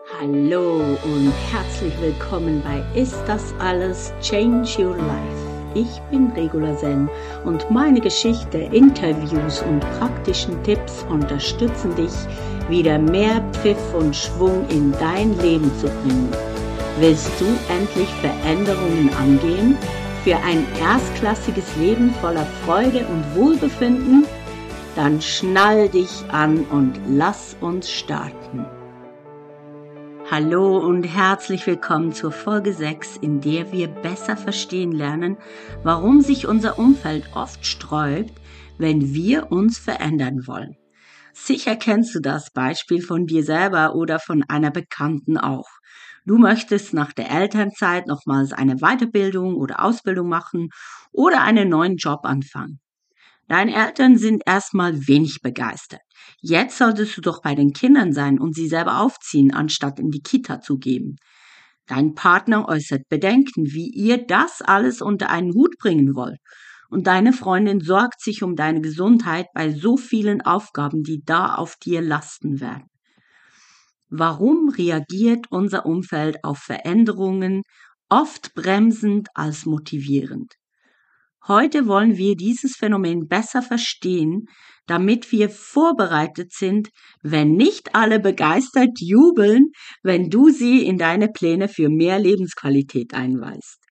Hallo und herzlich willkommen bei Ist das alles? Change Your Life. Ich bin Regula Sen und meine Geschichte, Interviews und praktischen Tipps unterstützen dich, wieder mehr Pfiff und Schwung in dein Leben zu bringen. Willst du endlich Veränderungen angehen für ein erstklassiges Leben voller Freude und Wohlbefinden? Dann schnall dich an und lass uns starten. Hallo und herzlich willkommen zur Folge 6, in der wir besser verstehen lernen, warum sich unser Umfeld oft sträubt, wenn wir uns verändern wollen. Sicher kennst du das Beispiel von dir selber oder von einer Bekannten auch. Du möchtest nach der Elternzeit nochmals eine Weiterbildung oder Ausbildung machen oder einen neuen Job anfangen. Deine Eltern sind erstmal wenig begeistert. Jetzt solltest du doch bei den Kindern sein und sie selber aufziehen, anstatt in die Kita zu geben. Dein Partner äußert Bedenken, wie ihr das alles unter einen Hut bringen wollt. Und deine Freundin sorgt sich um deine Gesundheit bei so vielen Aufgaben, die da auf dir lasten werden. Warum reagiert unser Umfeld auf Veränderungen oft bremsend als motivierend? Heute wollen wir dieses Phänomen besser verstehen, damit wir vorbereitet sind, wenn nicht alle begeistert jubeln, wenn du sie in deine Pläne für mehr Lebensqualität einweist.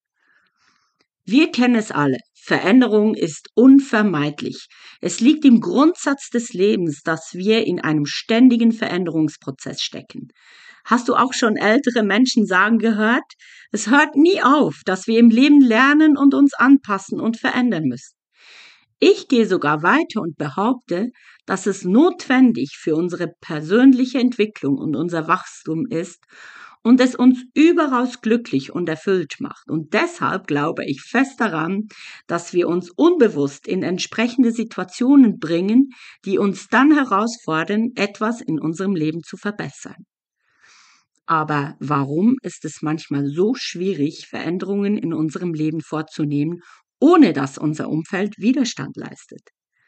Wir kennen es alle. Veränderung ist unvermeidlich. Es liegt im Grundsatz des Lebens, dass wir in einem ständigen Veränderungsprozess stecken. Hast du auch schon ältere Menschen sagen gehört? Es hört nie auf, dass wir im Leben lernen und uns anpassen und verändern müssen. Ich gehe sogar weiter und behaupte, dass es notwendig für unsere persönliche Entwicklung und unser Wachstum ist und es uns überaus glücklich und erfüllt macht. Und deshalb glaube ich fest daran, dass wir uns unbewusst in entsprechende Situationen bringen, die uns dann herausfordern, etwas in unserem Leben zu verbessern. Aber warum ist es manchmal so schwierig, Veränderungen in unserem Leben vorzunehmen, ohne dass unser Umfeld Widerstand leistet?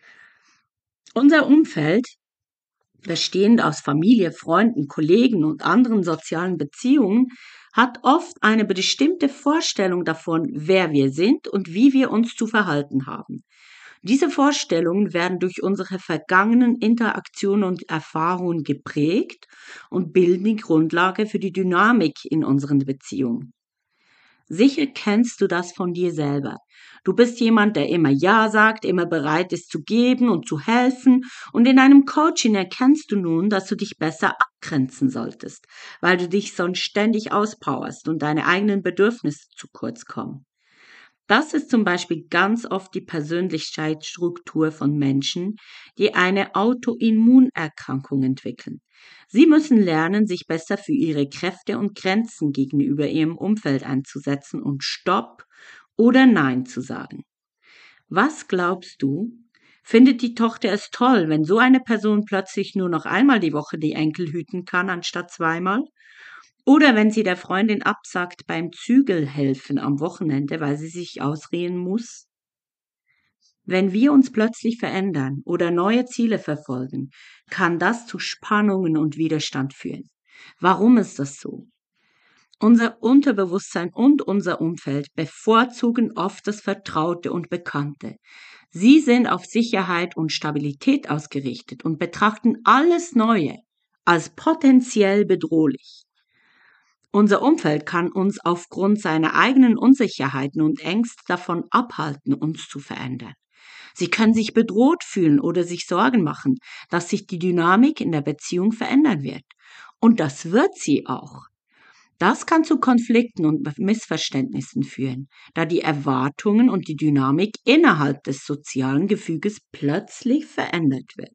Unser Umfeld, bestehend aus Familie, Freunden, Kollegen und anderen sozialen Beziehungen, hat oft eine bestimmte Vorstellung davon, wer wir sind und wie wir uns zu verhalten haben. Diese Vorstellungen werden durch unsere vergangenen Interaktionen und Erfahrungen geprägt und bilden die Grundlage für die Dynamik in unseren Beziehungen. Sicher kennst du das von dir selber. Du bist jemand, der immer Ja sagt, immer bereit ist zu geben und zu helfen, und in einem Coaching erkennst du nun, dass du dich besser abgrenzen solltest, weil du dich sonst ständig auspowerst und deine eigenen Bedürfnisse zu kurz kommen. Das ist zum Beispiel ganz oft die Persönlichkeitsstruktur von Menschen, die eine Autoimmunerkrankung entwickeln. Sie müssen lernen, sich besser für ihre Kräfte und Grenzen gegenüber ihrem Umfeld einzusetzen und Stopp oder Nein zu sagen. Was glaubst du? Findet die Tochter es toll, wenn so eine Person plötzlich nur noch einmal die Woche die Enkel hüten kann, anstatt zweimal? Oder wenn sie der Freundin absagt beim Zügelhelfen am Wochenende, weil sie sich ausruhen muss? Wenn wir uns plötzlich verändern oder neue Ziele verfolgen, kann das zu Spannungen und Widerstand führen. Warum ist das so? Unser Unterbewusstsein und unser Umfeld bevorzugen oft das Vertraute und Bekannte. Sie sind auf Sicherheit und Stabilität ausgerichtet und betrachten alles Neue als potenziell bedrohlich. Unser Umfeld kann uns aufgrund seiner eigenen Unsicherheiten und Ängste davon abhalten, uns zu verändern. Sie können sich bedroht fühlen oder sich Sorgen machen, dass sich die Dynamik in der Beziehung verändern wird. Und das wird sie auch. Das kann zu Konflikten und Missverständnissen führen, da die Erwartungen und die Dynamik innerhalb des sozialen Gefüges plötzlich verändert wird.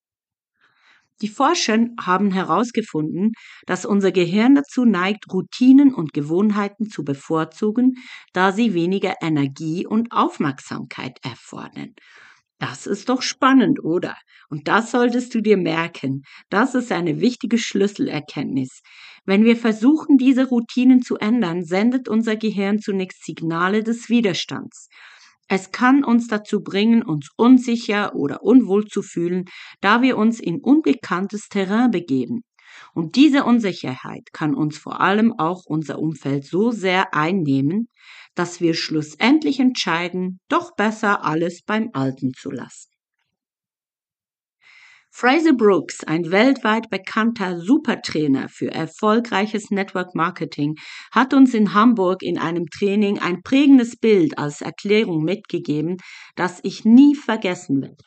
Die Forscher haben herausgefunden, dass unser Gehirn dazu neigt, Routinen und Gewohnheiten zu bevorzugen, da sie weniger Energie und Aufmerksamkeit erfordern. Das ist doch spannend, oder? Und das solltest du dir merken. Das ist eine wichtige Schlüsselerkenntnis. Wenn wir versuchen, diese Routinen zu ändern, sendet unser Gehirn zunächst Signale des Widerstands. Es kann uns dazu bringen, uns unsicher oder unwohl zu fühlen, da wir uns in unbekanntes Terrain begeben. Und diese Unsicherheit kann uns vor allem auch unser Umfeld so sehr einnehmen, dass wir schlussendlich entscheiden, doch besser alles beim Alten zu lassen. Fraser Brooks, ein weltweit bekannter Supertrainer für erfolgreiches Network Marketing, hat uns in Hamburg in einem Training ein prägendes Bild als Erklärung mitgegeben, das ich nie vergessen werde.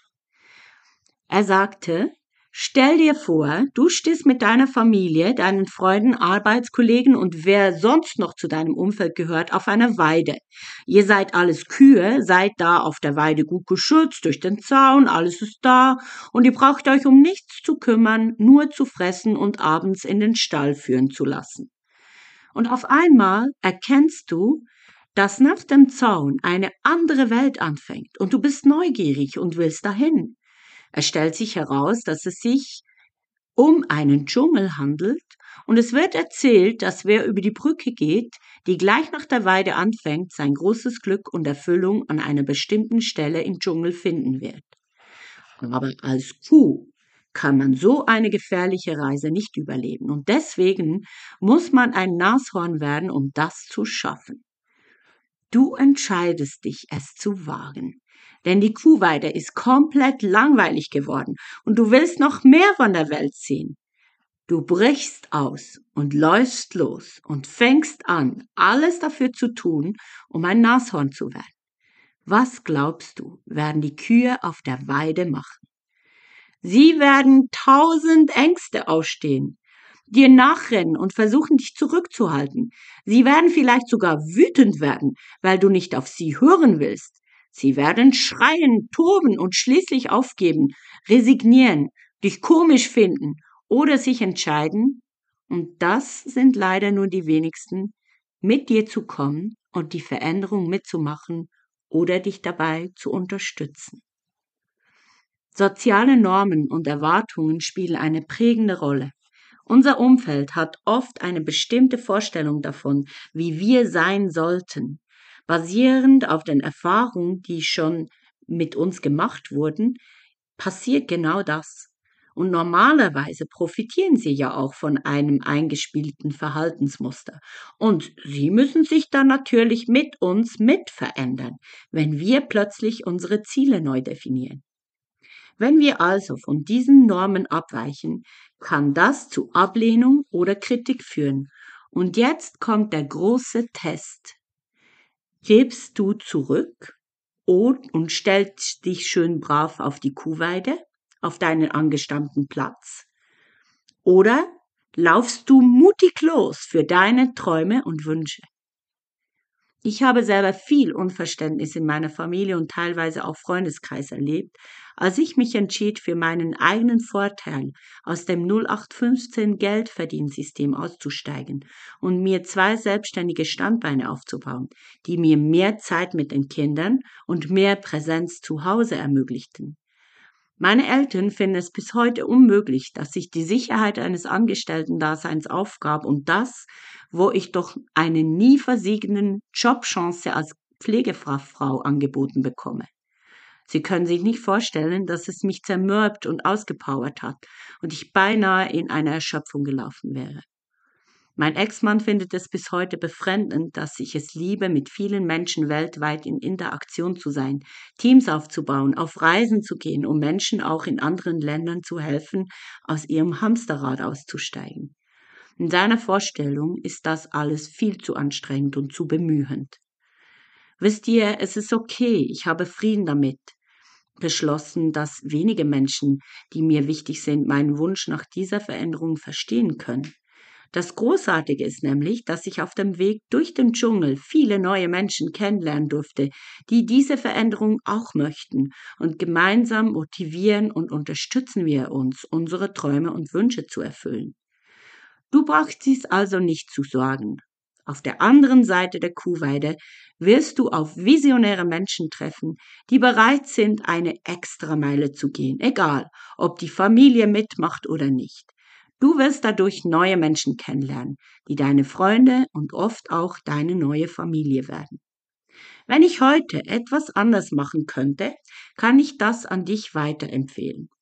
Er sagte: Stell dir vor, du stehst mit deiner Familie, deinen Freunden, Arbeitskollegen und wer sonst noch zu deinem Umfeld gehört, auf einer Weide. Ihr seid alles Kühe, seid da auf der Weide gut geschützt durch den Zaun, alles ist da und ihr braucht euch um nichts zu kümmern, nur zu fressen und abends in den Stall führen zu lassen. Und auf einmal erkennst du, dass nach dem Zaun eine andere Welt anfängt und du bist neugierig und willst dahin. Es stellt sich heraus, dass es sich um einen Dschungel handelt und es wird erzählt, dass wer über die Brücke geht, die gleich nach der Weide anfängt, sein großes Glück und Erfüllung an einer bestimmten Stelle im Dschungel finden wird. Aber als Kuh kann man so eine gefährliche Reise nicht überleben und deswegen muss man ein Nashorn werden, um das zu schaffen. Du entscheidest dich, es zu wagen. Denn die Kuhweide ist komplett langweilig geworden und du willst noch mehr von der Welt sehen. Du brichst aus und läufst los und fängst an, alles dafür zu tun, um ein Nashorn zu werden. Was glaubst du, werden die Kühe auf der Weide machen? Sie werden 1000 Ängste ausstehen, dir nachrennen und versuchen, dich zurückzuhalten. Sie werden vielleicht sogar wütend werden, weil du nicht auf sie hören willst. Sie werden schreien, toben und schließlich aufgeben, resignieren, dich komisch finden oder sich entscheiden, und das sind leider nur die wenigsten, mit dir zu kommen und die Veränderung mitzumachen oder dich dabei zu unterstützen. Soziale Normen und Erwartungen spielen eine prägende Rolle. Unser Umfeld hat oft eine bestimmte Vorstellung davon, wie wir sein sollten. Basierend auf den Erfahrungen, die schon mit uns gemacht wurden, passiert genau das. Und normalerweise profitieren sie ja auch von einem eingespielten Verhaltensmuster. Und sie müssen sich dann natürlich mit uns mitverändern, wenn wir plötzlich unsere Ziele neu definieren. Wenn wir also von diesen Normen abweichen, kann das zu Ablehnung oder Kritik führen. Und jetzt kommt der große Test. Gibst du zurück und stellst dich schön brav auf die Kuhweide, auf deinen angestammten Platz? Oder laufst du mutig los für deine Träume und Wünsche? Ich habe selber viel Unverständnis in meiner Familie und teilweise auch Freundeskreis erlebt, als ich mich entschied, für meinen eigenen Vorteil aus dem 0815 Geldverdiensystem auszusteigen und mir 2 selbstständige Standbeine aufzubauen, die mir mehr Zeit mit den Kindern und mehr Präsenz zu Hause ermöglichten. Meine Eltern finden es bis heute unmöglich, dass ich die Sicherheit eines Angestellten-Daseins aufgab und das, wo ich doch eine nie versiegenden Jobchance als Pflegefachfrau angeboten bekomme. Sie können sich nicht vorstellen, dass es mich zermürbt und ausgepowert hat und ich beinahe in eine Erschöpfung gelaufen wäre. Mein Ex-Mann findet es bis heute befremdend, dass ich es liebe, mit vielen Menschen weltweit in Interaktion zu sein, Teams aufzubauen, auf Reisen zu gehen, um Menschen auch in anderen Ländern zu helfen, aus ihrem Hamsterrad auszusteigen. In seiner Vorstellung ist das alles viel zu anstrengend und zu bemühend. Wisst ihr, es ist okay, ich habe Frieden damit, beschlossen, dass wenige Menschen, die mir wichtig sind, meinen Wunsch nach dieser Veränderung verstehen können. Das Großartige ist nämlich, dass ich auf dem Weg durch den Dschungel viele neue Menschen kennenlernen durfte, die diese Veränderung auch möchten, und gemeinsam motivieren und unterstützen wir uns, unsere Träume und Wünsche zu erfüllen. Du brauchst dies also nicht zu sorgen. Auf der anderen Seite der Kuhweide wirst du auf visionäre Menschen treffen, die bereit sind, eine Extrameile zu gehen, egal ob die Familie mitmacht oder nicht. Du wirst dadurch neue Menschen kennenlernen, die deine Freunde und oft auch deine neue Familie werden. Wenn ich heute etwas anders machen könnte, kann ich das an dich weiterempfehlen.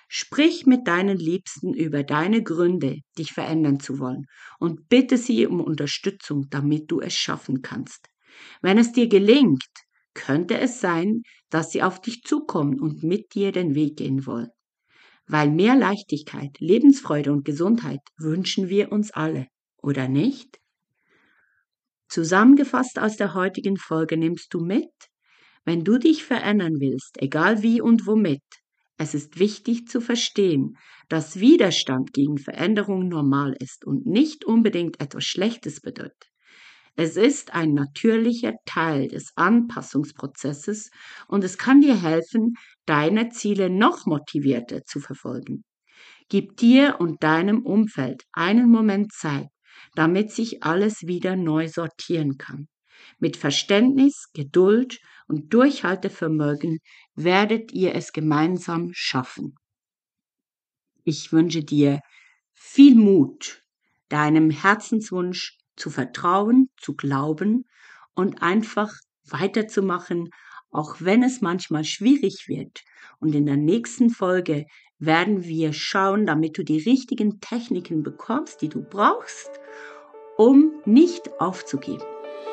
Sprich mit deinen Liebsten über deine Gründe, dich verändern zu wollen und bitte sie um Unterstützung, damit du es schaffen kannst. Wenn es dir gelingt, könnte es sein, dass sie auf dich zukommen und mit dir den Weg gehen wollen. Weil mehr Leichtigkeit, Lebensfreude und Gesundheit wünschen wir uns alle, oder nicht? Zusammengefasst aus der heutigen Folge nimmst du mit: Wenn du dich verändern willst, egal wie und womit, es ist wichtig zu verstehen, dass Widerstand gegen Veränderung normal ist und nicht unbedingt etwas Schlechtes bedeutet. Es ist ein natürlicher Teil des Anpassungsprozesses und es kann dir helfen, deine Ziele noch motivierter zu verfolgen. Gib dir und deinem Umfeld einen Moment Zeit, damit sich alles wieder neu sortieren kann. Mit Verständnis, Geduld und Durchhaltevermögen werdet ihr es gemeinsam schaffen. Ich wünsche dir viel Mut, deinem Herzenswunsch zu vertrauen, zu glauben und einfach weiterzumachen, auch wenn es manchmal schwierig wird. Und in der nächsten Folge werden wir schauen, damit du die richtigen Techniken bekommst, die du brauchst, um nicht aufzugeben.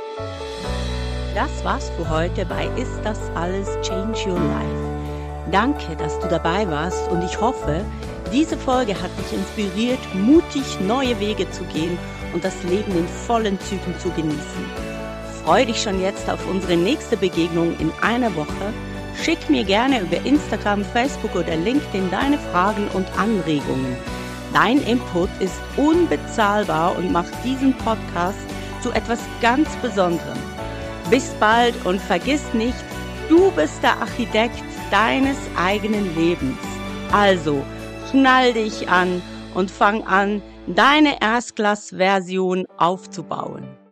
Das war's für heute bei Ist das alles Change Your Life? Danke, dass du dabei warst und ich hoffe, diese Folge hat dich inspiriert, mutig neue Wege zu gehen und das Leben in vollen Zügen zu genießen. Freu dich schon jetzt auf unsere nächste Begegnung in einer Woche. Schick mir gerne über Instagram, Facebook oder LinkedIn deine Fragen und Anregungen. Dein Input ist unbezahlbar und macht diesen Podcast zu etwas ganz Besonderem. Bis bald und vergiss nicht, du bist der Architekt deines eigenen Lebens. Also, schnall dich an und fang an, deine Erstklass-Version aufzubauen.